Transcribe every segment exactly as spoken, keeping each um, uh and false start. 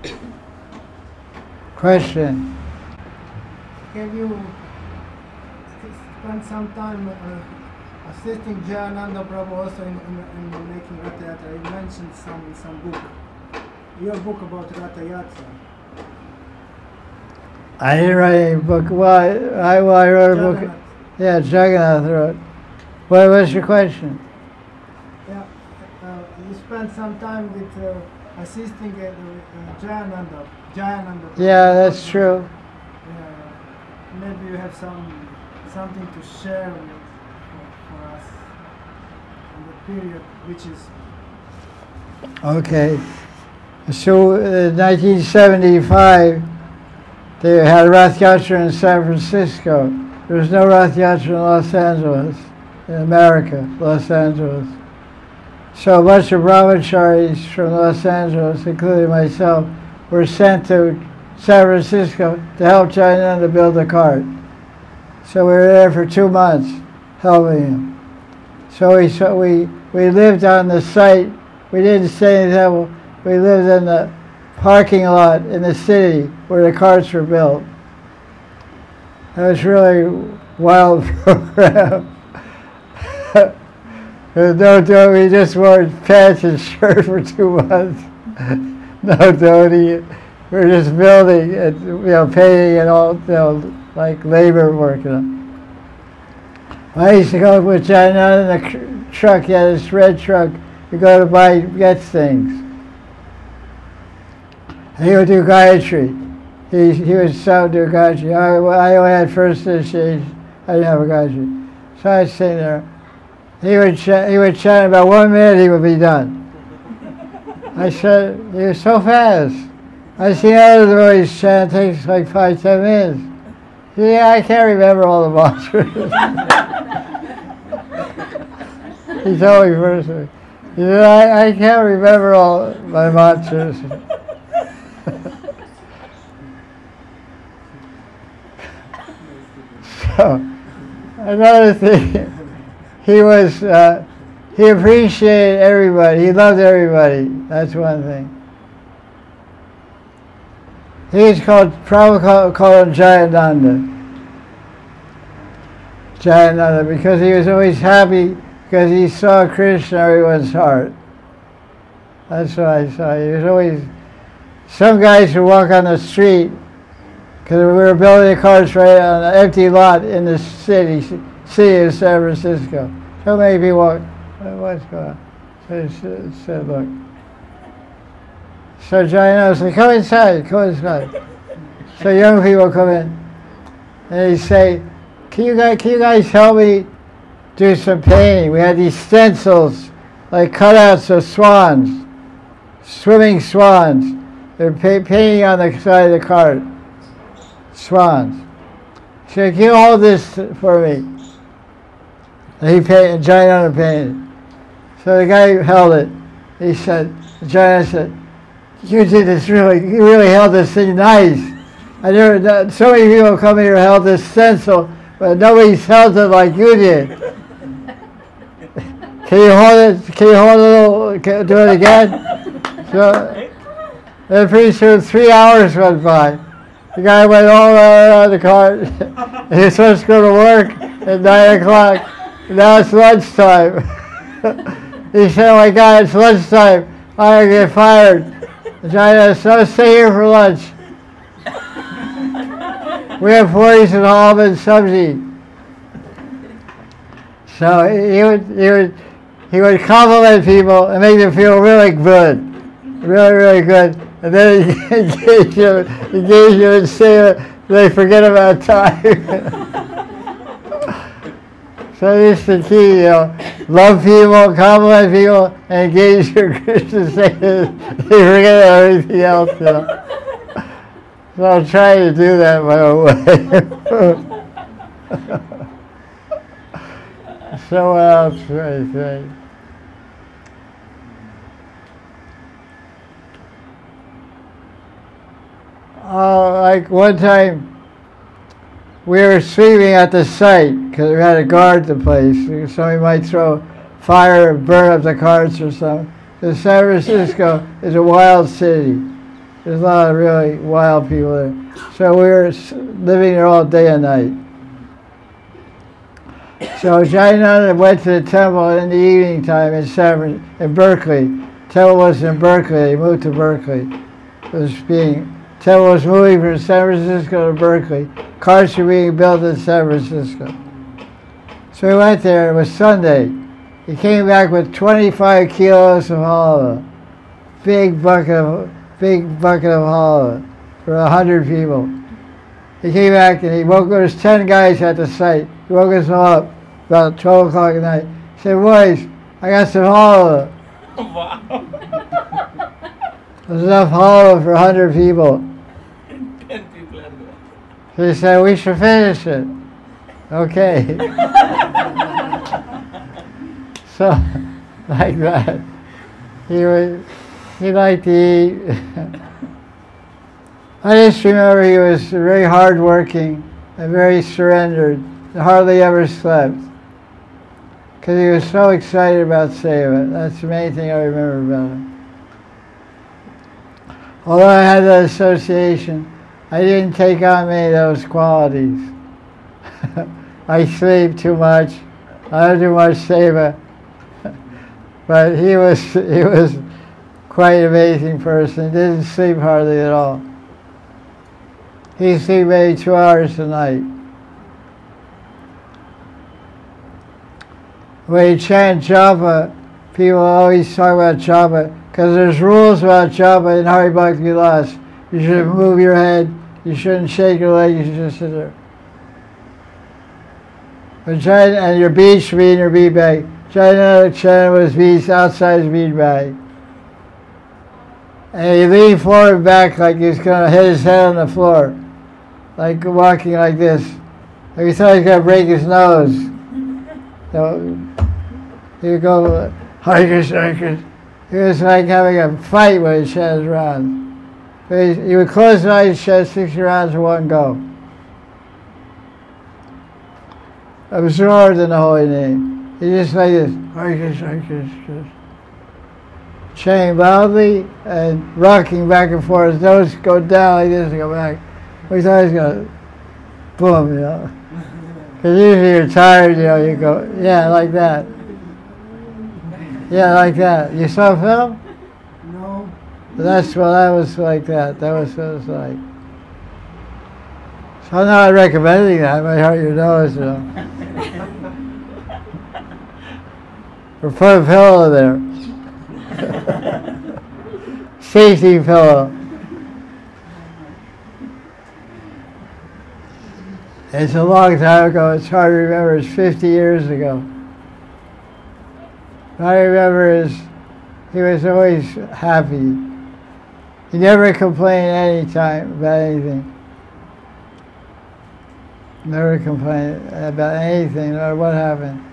Question. Have you spent some time uh, assisting Jayananda Prabhu also in, in, in making Ratha Yatra? You mentioned some, some book, your book about Ratha Yatra. I didn't write any book. Well, I, well, I wrote a book. Jagannath. Yeah, Jagannath wrote. What was your question? Yeah, uh, you spent some time with uh, assisting uh, uh, Jayananda. Jayananda. Yeah, that's true. Yeah, maybe you have some something to share with, for, for us in the period which is. Okay. So in nineteen seventy-five, they had a Rath Yatra in San Francisco. There was no Rath Yatra in Los Angeles, in America, Los Angeles. So a bunch of brahmacharis from Los Angeles, including myself, were sent to San Francisco to help Jayananda build a cart. So we were there for two months helping him. So we so we, we lived on the site. We didn't stay in the temple. We lived in the parking lot in the city where the carts were built. It was really a wild program. No dhoti, we just wore pants and shirt for two months. No dhoti. We were just building and, you know, painting and all, you know, like labor work. You know. I used to go with Jayananda in the truck. He had this red truck. We go to buy, get things. And he would do Gayatri. He he would so do Gayatri. I, I only had first initiation. I didn't have a Gayatri. So I was sitting there. He would ch he would chant about one minute. He would be done. I said, "You're so fast." I see other boys chant takes like five ten minutes. He said, "Yeah, I can't remember all the mantras." He told me first. He said, I, I can't remember all my mantras. So, another thing, he was, uh, he appreciated everybody. He loved everybody. That's one thing. He was called, probably called, called him Jayananda. Jayananda, because he was always happy because he saw Krishna in everyone's heart. That's what I saw. He was always, some guys would walk on the street, because we were building the carts right on an empty lot in the city, city of San Francisco. So many people walk, what's going on? So he said, look. So Jayananda said, come inside, come inside. So young people come in, and they say, can you guys, can you guys help me do some painting? We had these stencils, like cutouts of swans, swimming swans. They're pa painting on the side of the cart, swans. She said, can you hold this for me? And he painted, Jayananda painted. So the guy held it. He said, Jayananda said, you did this really, you really held this thing nice. I never, so many people come here and held this stencil, but nobody's held it like you did. Can you hold it? Can you hold it a little? Can, do it again? So, then pretty soon, three hours went by. The guy went all around the cart. He was supposed to go to work at nine o'clock. Now it's lunchtime. He said, "Oh my God, it's lunchtime. I'm gonna get fired." The guy said, "So stay here for lunch. We have forties and almond sabzi." So he would, he would, he would compliment people and make them feel really good, really, really good. And then he engage them, engage them and say it, they forget about time. So this is the key, you know, love people, compliment people, and engage your Krishna saying, they forget everything else, you know. So I'm trying to do that my own way. So what else should I say? Oh, like one time we were sweeping at the site because we had to guard the place. Somebody might throw fire and burn up the carts or something. Because San Francisco is a wild city. There's a lot of really wild people there. So we were living there all day and night. So Jayananda went to the temple in the evening time in San, in Berkeley. Temple was in Berkeley. He moved to Berkeley. It was being temple was moving from San Francisco to Berkeley. Cars were being built in San Francisco. So he went there. It was Sunday. He came back with twenty-five kilos of halva, big bucket of big bucket of halva for a hundred people. He came back and he woke. There was ten guys at the site. He woke us all up about twelve o'clock at night. He said, "Boys, I got some halva." Wow. There's enough halva for a hundred people. Ten people are there. So he said, "We should finish it." Okay. So, like that. He was, he liked to eat. I just remember he was very hardworking and very surrendered. Hardly ever slept. Because he was so excited about Seva. That's the main thing I remember about him. Although I had that association, I didn't take on many of those qualities. I sleep too much. I don't do much Seva. But he was he was quite an amazing person. He didn't sleep hardly at all. He slept maybe two hours a night. When you chant japa, people always talk about japa because there's rules about japa in Hari Bhakti Vilas. You shouldn't move your head. You shouldn't shake your leg. You should just sit there. But chant, and your bead should be in your bead bag. Jayananda chant was beads outside his bead bag. And he leaned forward and back like he was going to hit his head on the floor. Like walking like this. Like he thought he was going to break his nose. So he would go, Hare Krishna, Hare Krishna. He was like having a fight when he chanted rounds. But he, he would close his eyes and chant sixty rounds in one go. Absorbed in the holy name. He just like this, Hare Krishna, Hare Krishna. Chanting loudly and rocking back and forth. His nose go down like this and go back. We thought he was going to boom, you know. Because usually you're tired, you know, you go, yeah, like that. Yeah, like that. You saw a film? No. That's what I was like that. That was what it was like. So I'm not recommending that. It might hurt your nose, you know. Or put a pillow there. Safety pillow. It's a long time ago. It's hard to remember. It's fifty years ago. I remember is he was always happy. He never complained any time about anything. Never complained about anything, no matter what happened.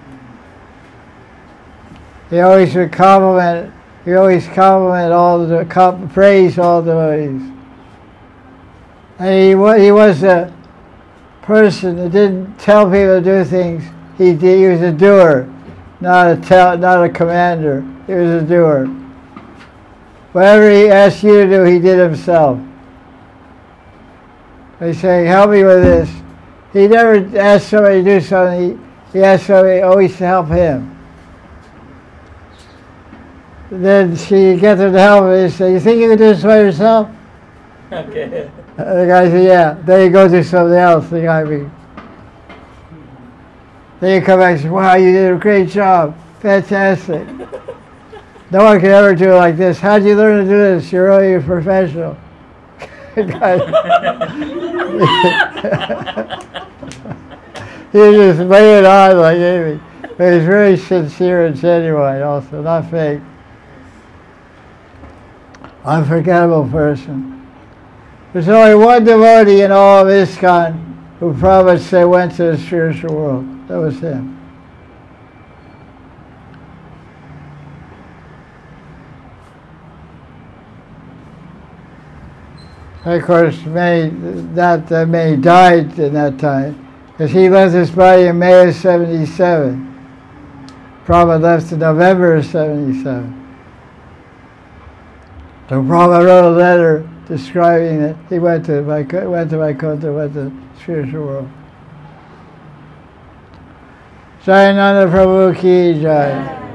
He always would compliment. He always compliment all the comp, praise all the devotees. And he he was a person that didn't tell people to do things. He did, he was a doer, not a tell, not a commander. He was a doer. Whatever he asked you to do, he did himself. He's saying, "Help me with this." He never asked somebody to do something. He, he asked somebody always to help him. Then she get them to help him. He said, "You think you can do this by yourself?" Okay. The guy said, "Yeah." Then you go do something else. The guy be. Then you come back and say, "Wow, you did a great job. Fantastic. No one can ever do it like this. How'd you learn to do this? You're really a professional." He just lay it on like anything. But he's very sincere and genuine also, not fake. Unforgettable person. There's only one devotee in all of ISKCON who Prabhupada said went to the spiritual world. That was him. And of course, many, not that many died in that time, because he left his body in May of seventy-seven. Prabhupada left in November of seventy-seven. So Prabhupada wrote a letter describing that he went to Vaikuntha, went to Vaikuntha, went to the spiritual world. Jayananda Prabhu ki jai.